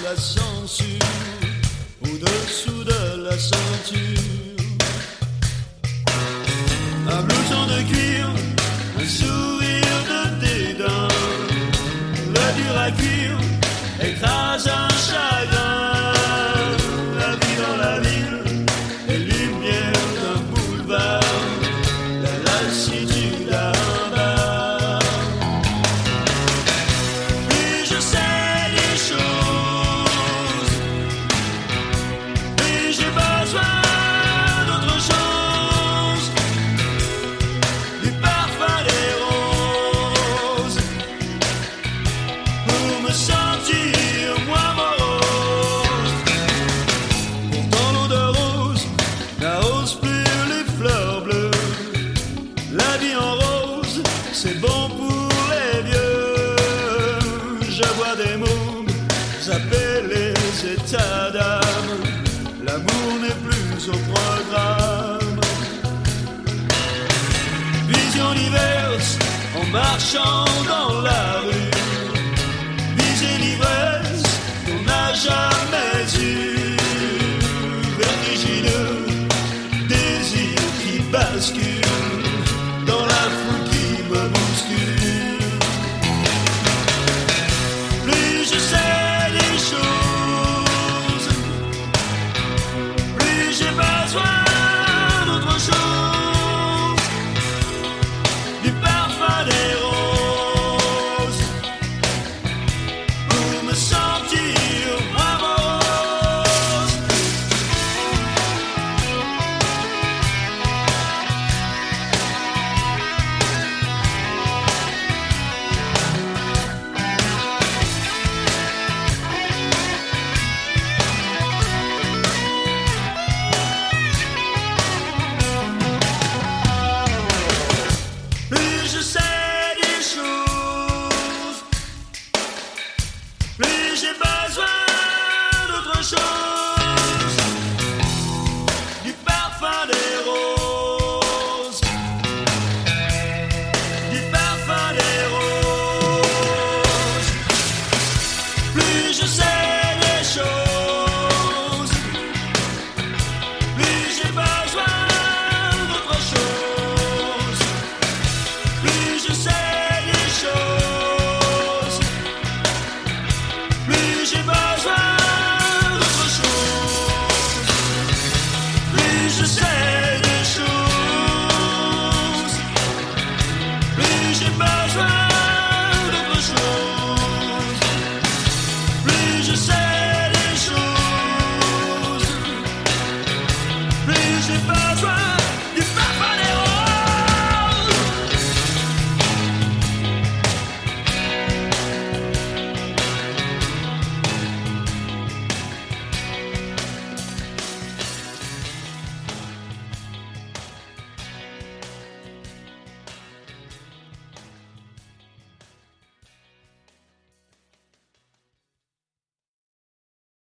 la censure, au-dessous de la ceinture. Un blouson de cuir, un sourire de dédain, le dur à cuire écrase un chagrin. La vie dans la ville, les lumières d'un boulevard, la lassitude à un bar. Plus je sais des choses, plus j'ai besoin d'autre chose, du parfum des roses, pour me sentir moins morose. Pourtant l'eau de rose n'arrose plus les fleurs bleues. La vie en rose, c'est bon pour les vieux. Je vois des mots zapper les états d'âme. L'amour n'est plus au programme. Vision diverse en marchant dans la rue. Viser l'ivresse qu'on n'a jamais eu. Vertigineux, désir qui bascule dans la foule qui me bouscule. Plus je sais des choses, plus j'ai besoin d'autre chose, du parfum des roses, pour me sentir moins morose. Plus je sais des choses, plus j'ai besoin d'autre chose, du parfum des roses, du parfum des roses. Plus je sais des choses, plus j'ai besoin d'autre chose. Plus je sais des choses, plus j'ai besoin d'autre chose. Plus je sais des choses, plus j'ai besoin d'autre chose. Plus je sais